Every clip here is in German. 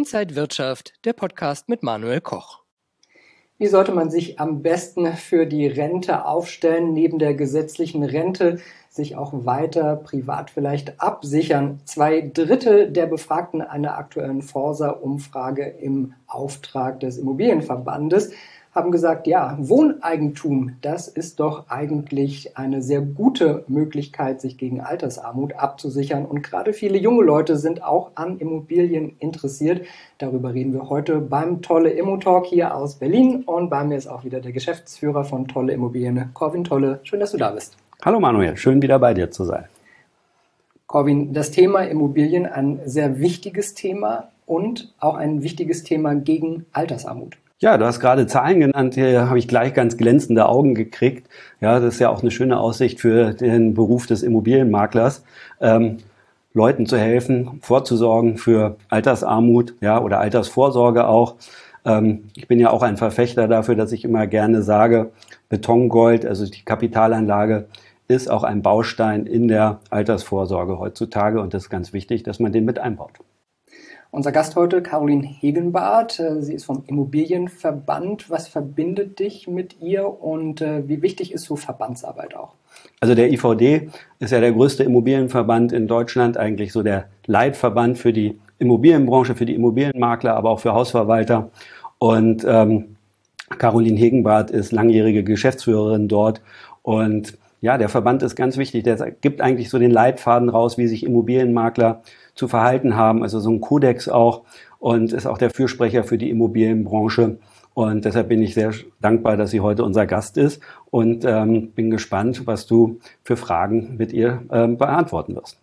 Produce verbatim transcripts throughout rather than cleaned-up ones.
Inside Wirtschaft, der Podcast mit Manuel Koch. Wie sollte man sich am besten für die Rente aufstellen, neben der gesetzlichen Rente sich auch weiter privat vielleicht absichern? Zwei Drittel der Befragten einer aktuellen Forsa-Umfrage im Auftrag des Immobilienverbandes haben gesagt, ja, Wohneigentum, das ist doch eigentlich eine sehr gute Möglichkeit, sich gegen Altersarmut abzusichern. Und gerade viele junge Leute sind auch an Immobilien interessiert. Darüber reden wir heute beim Tolle Immo-Talk hier aus Berlin. Und bei mir ist auch wieder der Geschäftsführer von Tolle Immobilien, Corwin Tolle. Schön, dass du da bist. Hallo Manuel, schön wieder bei dir zu sein. Corwin, das Thema Immobilien, ein sehr wichtiges Thema und auch ein wichtiges Thema gegen Altersarmut. Ja, du hast gerade Zahlen genannt, hier habe ich gleich ganz glänzende Augen gekriegt. Ja, das ist ja auch eine schöne Aussicht für den Beruf des Immobilienmaklers, ähm, Leuten zu helfen, vorzusorgen für Altersarmut, ja, oder Altersvorsorge auch. Ähm, ich bin ja auch ein Verfechter dafür, dass ich immer gerne sage, Betongold, also die Kapitalanlage, ist auch ein Baustein in der Altersvorsorge heutzutage und das ist ganz wichtig, dass man den mit einbaut. Unser Gast heute, Caroline Hegenbarth. Sie ist vom Immobilienverband. Was verbindet dich mit ihr und wie wichtig ist so Verbandsarbeit auch? Also der I V D ist ja der größte Immobilienverband in Deutschland, eigentlich so der Leitverband für die Immobilienbranche, für die Immobilienmakler, aber auch für Hausverwalter. Und ähm, Caroline Hegenbarth ist langjährige Geschäftsführerin dort und ja, der Verband ist ganz wichtig. Der gibt eigentlich so den Leitfaden raus, wie sich Immobilienmakler zu verhalten haben, also so ein Kodex auch, und ist auch der Fürsprecher für die Immobilienbranche. Und deshalb bin ich sehr dankbar, dass sie heute unser Gast ist und ähm, bin gespannt, was du für Fragen mit ihr ähm, beantworten wirst.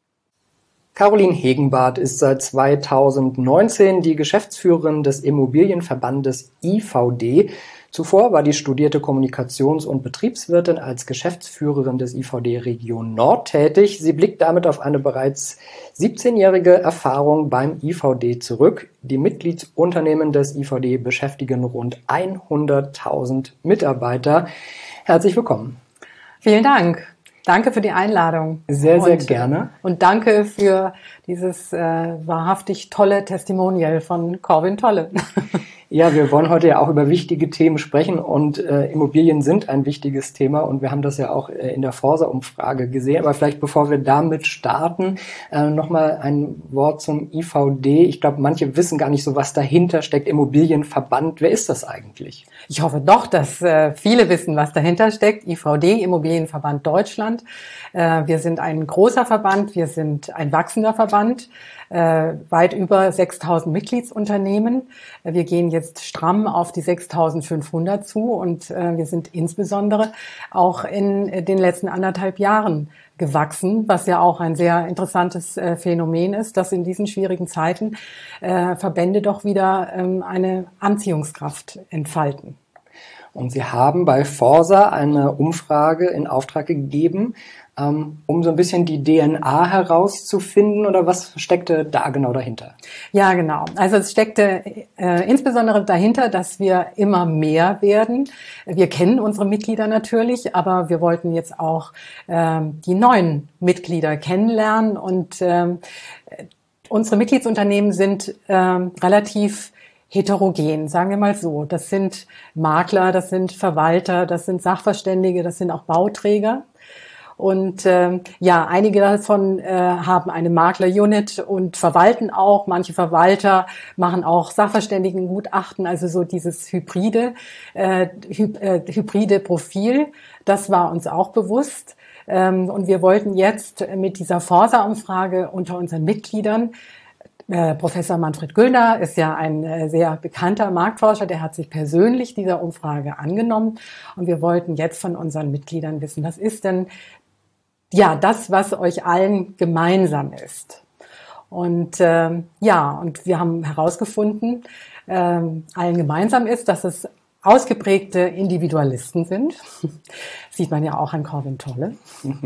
Caroline Hegenbarth ist seit zweitausendneunzehn die Geschäftsführerin des Immobilienverbandes I V D. Zuvor war die studierte Kommunikations- und Betriebswirtin als Geschäftsführerin des I V D Region Nord tätig. Sie blickt damit auf eine bereits siebzehnjährige Erfahrung beim I V D zurück. Die Mitgliedsunternehmen des I V D beschäftigen rund hunderttausend Mitarbeiter. Herzlich willkommen. Vielen Dank. Danke für die Einladung. Sehr, sehr und, gerne. Und danke für dieses äh, wahrhaftig tolle Testimonial von Corwin Tolle. Ja, wir wollen heute ja auch über wichtige Themen sprechen und äh, Immobilien sind ein wichtiges Thema und wir haben das ja auch äh, in der Forsa-Umfrage gesehen. Aber vielleicht bevor wir damit starten, äh, nochmal ein Wort zum I V D. Ich glaube, manche wissen gar nicht so, was dahinter steckt. Immobilienverband, wer ist das eigentlich? Ich hoffe doch, dass äh, viele wissen, was dahinter steckt. I V D, Immobilienverband Deutschland. Äh, wir sind ein großer Verband, wir sind ein wachsender Verband. Äh, weit über sechstausend Mitgliedsunternehmen. Äh, wir gehen jetzt stramm auf die sechstausendfünfhundert zu und äh, wir sind insbesondere auch in äh, den letzten anderthalb Jahren gewachsen, was ja auch ein sehr interessantes äh, Phänomen ist, dass in diesen schwierigen Zeiten äh, Verbände doch wieder ähm, eine Anziehungskraft entfalten. Und Sie haben bei Forsa eine Umfrage in Auftrag gegeben, um so ein bisschen die D N A herauszufinden, oder was steckte da genau dahinter? Ja, genau. Also es steckte äh, insbesondere dahinter, dass wir immer mehr werden. Wir kennen unsere Mitglieder natürlich, aber wir wollten jetzt auch äh, die neuen Mitglieder kennenlernen und äh, unsere Mitgliedsunternehmen sind äh, relativ heterogen, sagen wir mal so. Das sind Makler, das sind Verwalter, das sind Sachverständige, das sind auch Bauträger. Und äh, ja, einige davon äh, haben eine Makler-Unit und verwalten auch. Manche Verwalter machen auch Sachverständigengutachten, also so dieses hybride, äh, hy- äh, hybride Profil. Das war uns auch bewusst. Ähm, und wir wollten jetzt mit dieser Forsa-Umfrage unter unseren Mitgliedern, äh, Professor Manfred Güllner ist ja ein äh, sehr bekannter Marktforscher, der hat sich persönlich dieser Umfrage angenommen. Und wir wollten jetzt von unseren Mitgliedern wissen, was ist denn ja das, was euch allen gemeinsam ist. Und äh, ja, und wir haben herausgefunden, äh, allen gemeinsam ist, dass es ausgeprägte Individualisten sind. Sieht man ja auch an Corwin Tolle.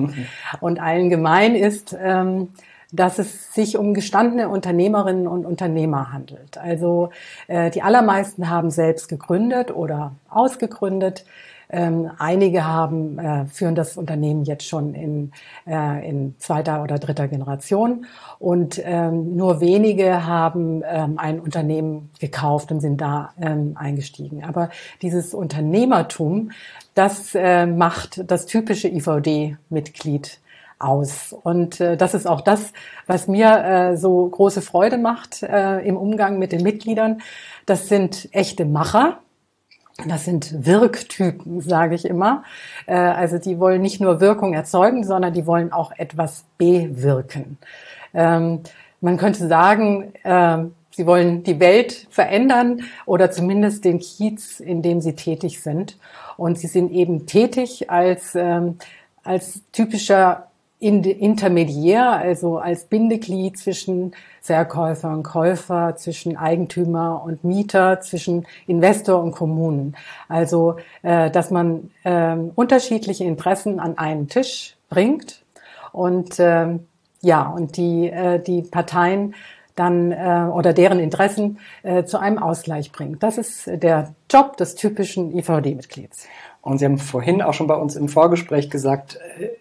Und allen gemein ist, ähm, dass es sich um gestandene Unternehmerinnen und Unternehmer handelt. Also äh, die allermeisten haben selbst gegründet oder ausgegründet. Ähm, einige haben, äh, führen das Unternehmen jetzt schon in, äh, in zweiter oder dritter Generation und ähm, nur wenige haben ähm, ein Unternehmen gekauft und sind da ähm, eingestiegen. Aber dieses Unternehmertum, das äh, macht das typische I V D-Mitglied aus. Und äh, das ist auch das, was mir äh, so große Freude macht äh, im Umgang mit den Mitgliedern. Das sind echte Macher. Das sind Wirktypen, sage ich immer. Äh, also die wollen nicht nur Wirkung erzeugen, sondern die wollen auch etwas bewirken. Ähm, man könnte sagen, äh, sie wollen die Welt verändern oder zumindest den Kiez, in dem sie tätig sind. Und sie sind eben tätig als, ähm, als typischer Intermediär, also als Bindeglied zwischen Verkäufer und Käufer, zwischen Eigentümer und Mieter, zwischen Investor und Kommunen. Also, äh, dass man äh, unterschiedliche Interessen an einen Tisch bringt und äh, ja, und die äh, die Parteien dann äh, oder deren Interessen äh, zu einem Ausgleich bringt. Das ist der Job des typischen I V D-Mitglieds. Und Sie haben vorhin auch schon bei uns im Vorgespräch gesagt,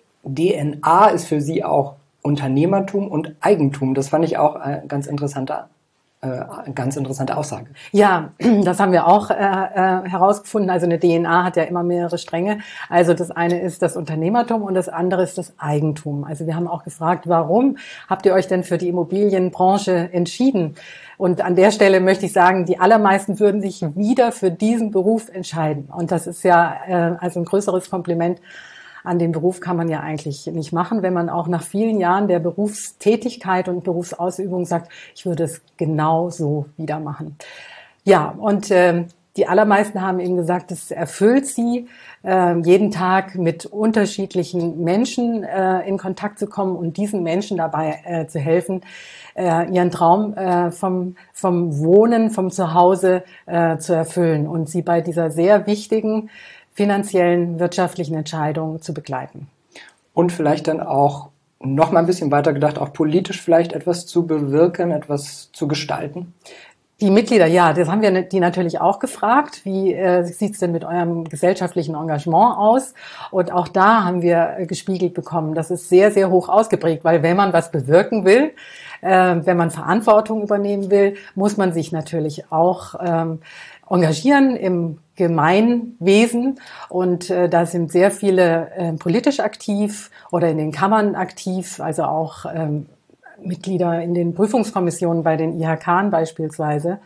D N A ist für Sie auch Unternehmertum und Eigentum. Das fand ich auch eine ganz interessante, äh, ganz interessante Aussage. Ja, das haben wir auch äh, äh, herausgefunden. Also eine D N A hat ja immer mehrere Stränge. Also das eine ist das Unternehmertum und das andere ist das Eigentum. Also wir haben auch gefragt, warum habt ihr euch denn für die Immobilienbranche entschieden? Und an der Stelle möchte ich sagen, die allermeisten würden sich wieder für diesen Beruf entscheiden. Und das ist ja äh, also ein größeres Kompliment an den Beruf kann man ja eigentlich nicht machen, wenn man auch nach vielen Jahren der Berufstätigkeit und Berufsausübung sagt, ich würde es genau so wieder machen. Ja, und äh, die allermeisten haben eben gesagt, es erfüllt sie, äh, jeden Tag mit unterschiedlichen Menschen äh, in Kontakt zu kommen und diesen Menschen dabei äh, zu helfen, äh, ihren Traum äh, vom, vom Wohnen, vom Zuhause äh, zu erfüllen und sie bei dieser sehr wichtigen finanziellen, wirtschaftlichen Entscheidungen zu begleiten. Und vielleicht dann auch noch mal ein bisschen weiter gedacht, auch politisch vielleicht etwas zu bewirken, etwas zu gestalten? Die Mitglieder, ja, das haben wir die natürlich auch gefragt. Wie äh, sieht's denn mit eurem gesellschaftlichen Engagement aus? Und auch da haben wir äh, gespiegelt bekommen, das ist sehr, sehr hoch ausgeprägt, weil wenn man was bewirken will, äh, wenn man Verantwortung übernehmen will, muss man sich natürlich auch ähm, engagieren im Gemeinwesen und äh, da sind sehr viele äh, politisch aktiv oder in den Kammern aktiv, also auch ähm, Mitglieder in den Prüfungskommissionen bei den I H K beispielsweise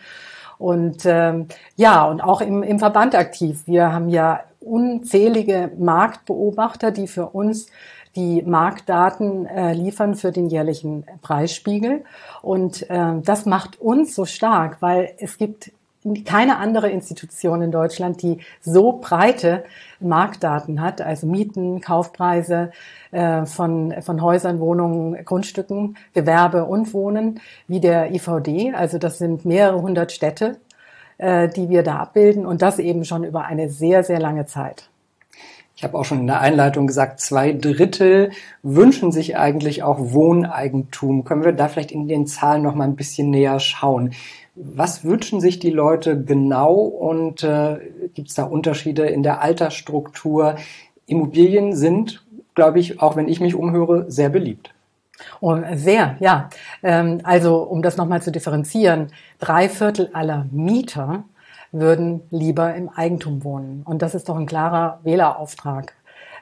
und ähm, ja und auch im, im Verband aktiv. Wir haben ja unzählige Marktbeobachter, die für uns die Marktdaten äh, liefern für den jährlichen Preisspiegel und äh, das macht uns so stark, weil es gibt keine andere Institution in Deutschland, die so breite Marktdaten hat, also Mieten, Kaufpreise äh, von, von Häusern, Wohnungen, Grundstücken, Gewerbe und Wohnen, wie der I V D. Also das sind mehrere hundert Städte, äh, die wir da abbilden und das eben schon über eine sehr, sehr lange Zeit. Ich habe auch schon in der Einleitung gesagt, zwei Drittel wünschen sich eigentlich auch Wohneigentum. Können wir da vielleicht in den Zahlen noch mal ein bisschen näher schauen? Was wünschen sich die Leute genau und äh, gibt es da Unterschiede in der Altersstruktur? Immobilien sind, glaube ich, auch wenn ich mich umhöre, sehr beliebt. Oh, sehr, ja. Ähm, also um das nochmal zu differenzieren, drei Viertel aller Mieter würden lieber im Eigentum wohnen. Und das ist doch ein klarer Wählerauftrag.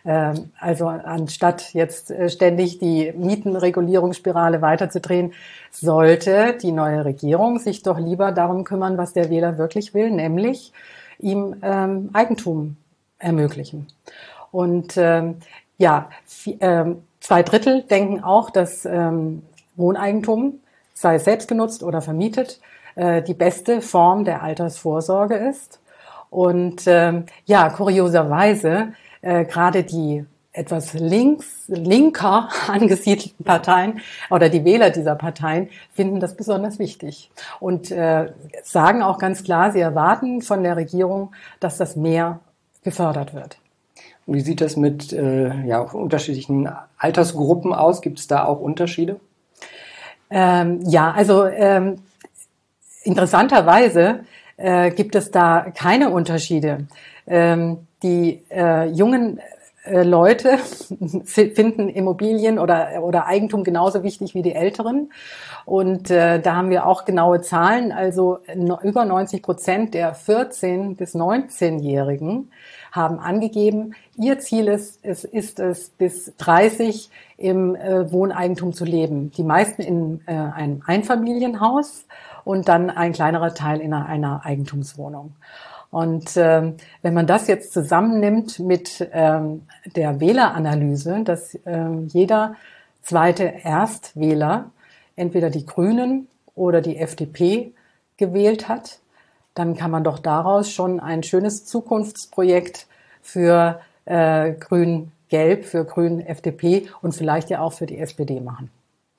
Also anstatt jetzt ständig die Mietenregulierungsspirale weiterzudrehen, sollte die neue Regierung sich doch lieber darum kümmern, was der Wähler wirklich will, nämlich ihm ähm, Eigentum ermöglichen. Und ähm, ja, ähm, zwei Drittel denken auch, dass ähm, Wohneigentum, sei es selbst genutzt oder vermietet, äh, die beste Form der Altersvorsorge ist. Und ähm, ja, kurioserweise Äh, gerade die etwas links, linker angesiedelten Parteien oder die Wähler dieser Parteien finden das besonders wichtig und äh, sagen auch ganz klar, sie erwarten von der Regierung, dass das mehr gefördert wird. Wie sieht das mit äh, ja, unterschiedlichen Altersgruppen aus? Gibt es da auch Unterschiede? Ähm, ja, also ähm, interessanterweise äh, gibt es da keine Unterschiede. Ähm, die äh, jungen äh, Leute finden Immobilien oder, oder Eigentum genauso wichtig wie die Älteren. Und äh, da haben wir auch genaue Zahlen. Also no, über neunzig Prozent der vierzehn- bis neunzehnjährigen haben angegeben, ihr Ziel ist, es ist es, bis dreißig im äh, Wohneigentum zu leben. Die meisten in äh, einem Einfamilienhaus und dann ein kleinerer Teil in einer, einer Eigentumswohnung. Und ähm, wenn man das jetzt zusammennimmt mit ähm, der Wähleranalyse, dass ähm, jeder zweite Erstwähler entweder die Grünen oder die F D P gewählt hat, dann kann man doch daraus schon ein schönes Zukunftsprojekt für äh, Grün-Gelb, für Grün-F D P und vielleicht ja auch für die S P D machen.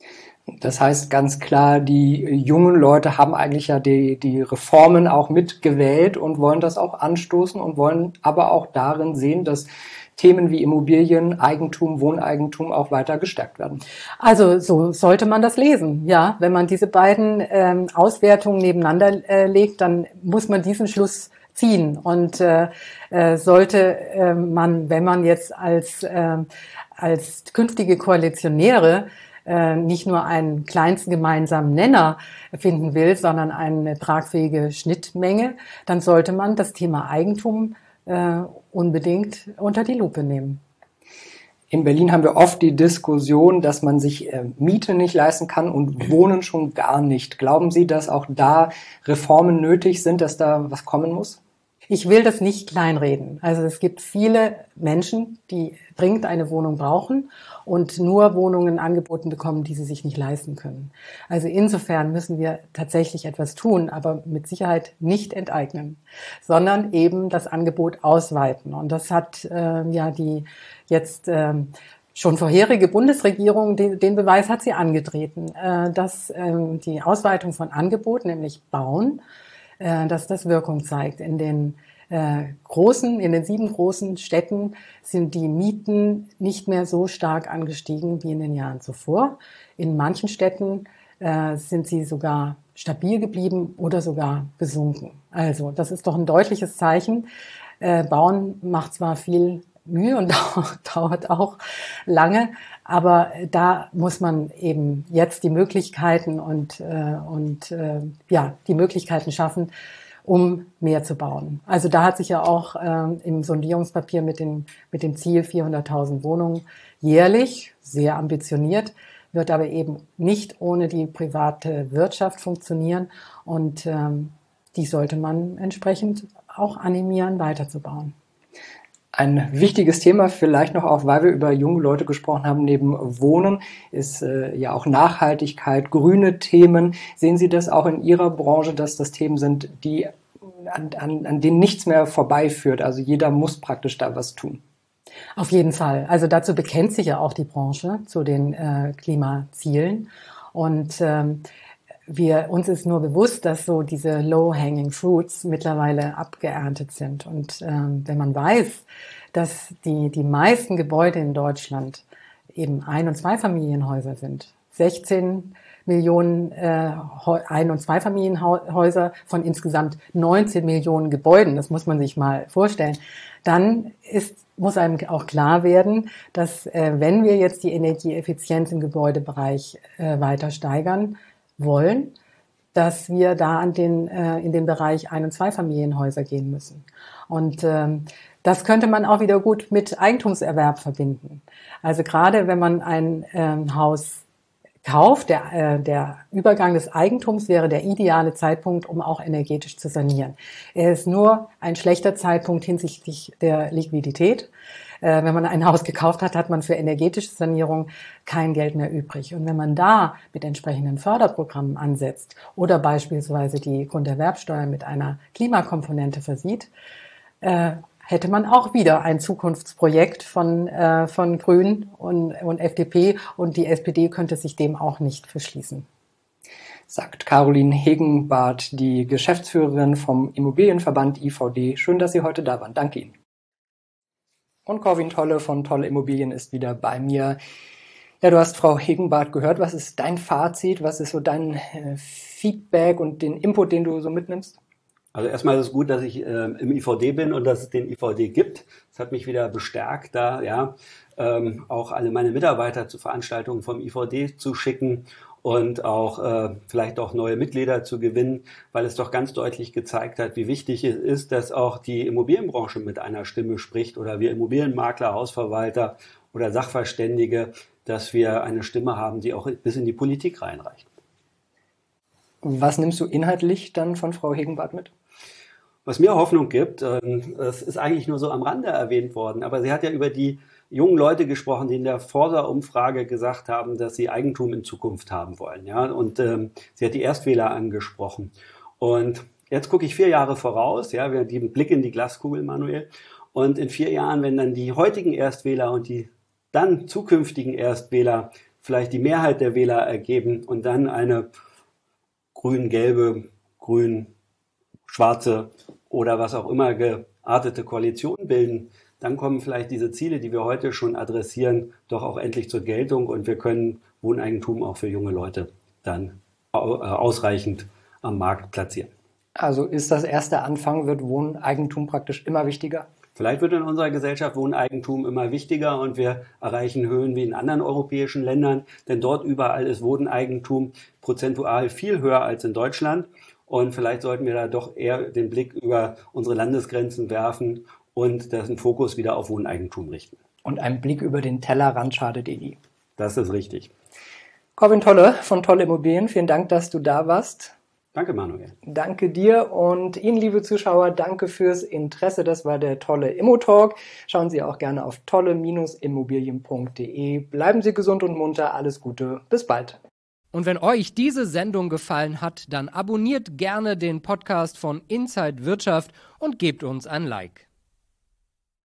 Das heißt ganz klar, die jungen Leute haben eigentlich ja die, die Reformen auch mitgewählt und wollen das auch anstoßen und wollen aber auch darin sehen, dass Themen wie Immobilien, Eigentum, Wohneigentum auch weiter gestärkt werden. Also so sollte man das lesen, ja. Wenn man diese beiden ähm, Auswertungen nebeneinander äh, legt, dann muss man diesen Schluss ziehen. Und äh, äh, sollte äh, man, wenn man jetzt als, äh, als künftige Koalitionäre äh, nicht nur einen kleinsten gemeinsamen Nenner finden will, sondern eine tragfähige Schnittmenge, dann sollte man das Thema Eigentum äh, unbedingt unter die Lupe nehmen. In Berlin haben wir oft die Diskussion, dass man sich äh, Miete nicht leisten kann und Wohnen schon gar nicht. Glauben Sie, dass auch da Reformen nötig sind, dass da was kommen muss? Ich will das nicht kleinreden. Also es gibt viele Menschen, die dringend eine Wohnung brauchen und nur Wohnungen angeboten bekommen, die sie sich nicht leisten können. Also insofern müssen wir tatsächlich etwas tun, aber mit Sicherheit nicht enteignen, sondern eben das Angebot ausweiten. Und das hat äh, ja die jetzt äh, schon vorherige Bundesregierung, den, den Beweis hat sie angetreten, äh, dass äh, die Ausweitung von Angebot, nämlich Bauen, dass das Wirkung zeigt. In den äh, großen, in den sieben großen Städten sind die Mieten nicht mehr so stark angestiegen wie in den Jahren zuvor. In manchen Städten äh, sind sie sogar stabil geblieben oder sogar gesunken. Also das ist doch ein deutliches Zeichen. Äh, Bauen macht zwar viel Mühe und dauert auch lange, aber da muss man eben jetzt die Möglichkeiten und äh, und äh, ja die Möglichkeiten schaffen, um mehr zu bauen. Also da hat sich ja auch äh, im Sondierungspapier mit dem mit dem Ziel vierhunderttausend Wohnungen jährlich, sehr ambitioniert, wird aber eben nicht ohne die private Wirtschaft funktionieren und ähm, die sollte man entsprechend auch animieren, weiterzubauen. Ein wichtiges Thema vielleicht noch auch, weil wir über junge Leute gesprochen haben, neben Wohnen, ist äh, ja auch Nachhaltigkeit, grüne Themen. Sehen Sie das auch in Ihrer Branche, dass das Themen sind, die an, an, an denen nichts mehr vorbeiführt? Also jeder muss praktisch da was tun. Auf jeden Fall. Also dazu bekennt sich ja auch die Branche, zu den äh, Klimazielen. Und ähm, wir, uns ist nur bewusst, dass so diese low-hanging fruits mittlerweile abgeerntet sind. Und ähm, wenn man weiß, dass die, die meisten Gebäude in Deutschland eben Ein- und Zweifamilienhäuser sind, sechzehn Millionen äh, Ein- und Zweifamilienhäuser von insgesamt neunzehn Millionen Gebäuden, das muss man sich mal vorstellen, dann ist, muss einem auch klar werden, dass äh, wenn wir jetzt die Energieeffizienz im Gebäudebereich äh, weiter steigern wollen, dass wir da an den, äh, in den Bereich Ein- und Zweifamilienhäuser gehen müssen. Und ähm, das könnte man auch wieder gut mit Eigentumserwerb verbinden. Also gerade wenn man ein ähm, Haus kauft, der, äh, der Übergang des Eigentums wäre der ideale Zeitpunkt, um auch energetisch zu sanieren. Er ist nur ein schlechter Zeitpunkt hinsichtlich der Liquidität. Äh, wenn man ein Haus gekauft hat, hat man für energetische Sanierung kein Geld mehr übrig. Und wenn man da mit entsprechenden Förderprogrammen ansetzt oder beispielsweise die Grunderwerbsteuer mit einer Klimakomponente versieht, äh, hätte man auch wieder ein Zukunftsprojekt von, äh, von Grünen und, und F D P und die S P D könnte sich dem auch nicht verschließen. Sagt Caroline Hegenbarth, die Geschäftsführerin vom Immobilienverband I V D. Schön, dass Sie heute da waren. Danke Ihnen. Und Corwin Tolle von Tolle Immobilien ist wieder bei mir. Ja, du hast Frau Hegenbarth gehört. Was ist dein Fazit? Was ist so dein äh, Feedback und den Input, den du so mitnimmst? Also erstmal ist es gut, dass ich äh, im I V D bin und dass es den I V D gibt. Das hat mich wieder bestärkt, da ja ähm, auch alle meine Mitarbeiter zu Veranstaltungen vom I V D zu schicken und auch äh, vielleicht auch neue Mitglieder zu gewinnen, weil es doch ganz deutlich gezeigt hat, wie wichtig es ist, dass auch die Immobilienbranche mit einer Stimme spricht oder wir Immobilienmakler, Hausverwalter oder Sachverständige, dass wir eine Stimme haben, die auch bis in die Politik reinreicht. Was nimmst du inhaltlich dann von Frau Hegenbarth mit? Was mir Hoffnung gibt, es ist eigentlich nur so am Rande erwähnt worden, aber sie hat ja über die jungen Leute gesprochen, die in der Forsa-Umfrage gesagt haben, dass sie Eigentum in Zukunft haben wollen. Ja? Und ähm, sie hat die Erstwähler angesprochen. Und jetzt gucke ich vier Jahre voraus, ja, wir haben den Blick in die Glaskugel, Manuel. Und in vier Jahren, wenn dann die heutigen Erstwähler und die dann zukünftigen Erstwähler vielleicht die Mehrheit der Wähler ergeben und dann eine grün-gelbe, grün-schwarze oder was auch immer geartete Koalition bilden, dann kommen vielleicht diese Ziele, die wir heute schon adressieren, doch auch endlich zur Geltung und wir können Wohneigentum auch für junge Leute dann ausreichend am Markt platzieren. Also ist das erst der Anfang, wird Wohneigentum praktisch immer wichtiger? Vielleicht wird in unserer Gesellschaft Wohneigentum immer wichtiger und wir erreichen Höhen wie in anderen europäischen Ländern, denn dort überall ist Wohneigentum prozentual viel höher als in Deutschland und vielleicht sollten wir da doch eher den Blick über unsere Landesgrenzen werfen und den Fokus wieder auf Wohneigentum richten. Und ein Blick über den Tellerrand schadet eh nie. Das ist richtig. Corwin Tolle von Tolle Immobilien, vielen Dank, dass du da warst. Danke, Manuel. Danke dir und Ihnen, liebe Zuschauer, danke fürs Interesse. Das war der Tolle Immo-Talk. Schauen Sie auch gerne auf tolle Immobilien punkt de. Bleiben Sie gesund und munter. Alles Gute. Bis bald. Und wenn euch diese Sendung gefallen hat, dann abonniert gerne den Podcast von Inside Wirtschaft und gebt uns ein Like.